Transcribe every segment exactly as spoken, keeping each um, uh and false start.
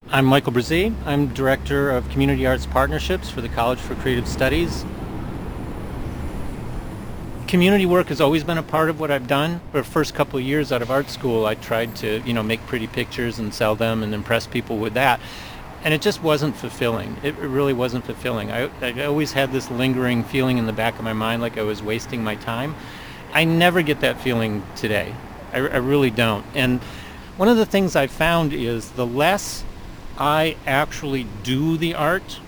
I'm Michael Brzee. I'm Director of Community Arts Partnerships for the College for Creative Studies. Community work has always been a part of what I've done. For the first couple of years out of art school, I tried to, you know, make pretty pictures and sell them and impress people with that. And it just wasn't fulfilling. It really wasn't fulfilling. I, I always had this lingering feeling in the back of my mind like I was wasting my time. I never get that feeling today. I, I really don't. And one of the things I found is the less I actually do the art,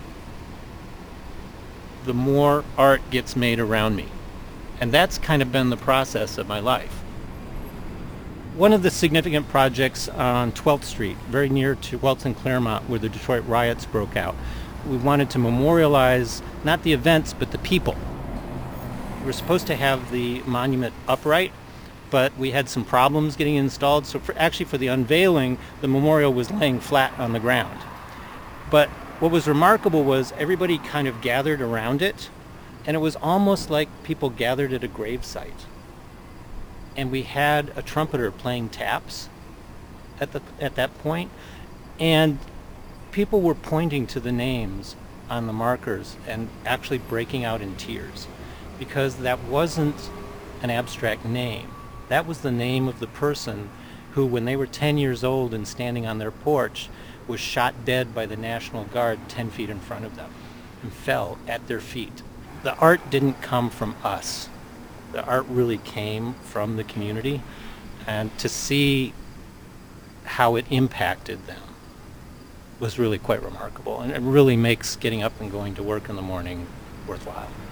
the more art gets made around me. And that's kind of been the process of my life. One of the significant projects on twelfth Street, very near to Welton Claremont, where the Detroit riots broke out, we wanted to memorialize not the events, but the people. We were supposed to have the monument upright, but we had some problems getting installed. So for, actually for the unveiling, the memorial was laying flat on the ground. But what was remarkable was everybody kind of gathered around it, and it was almost like people gathered at a gravesite. And we had a trumpeter playing taps at the at that point, and people were pointing to the names on the markers and actually breaking out in tears, because that wasn't an abstract name. That was the name of the person who, when they were ten years old and standing on their porch, was shot dead by the National Guard ten feet in front of them and fell at their feet. The art didn't come from us. The art really came from the community, and to see how it impacted them was really quite remarkable, and it really makes getting up and going to work in the morning worthwhile.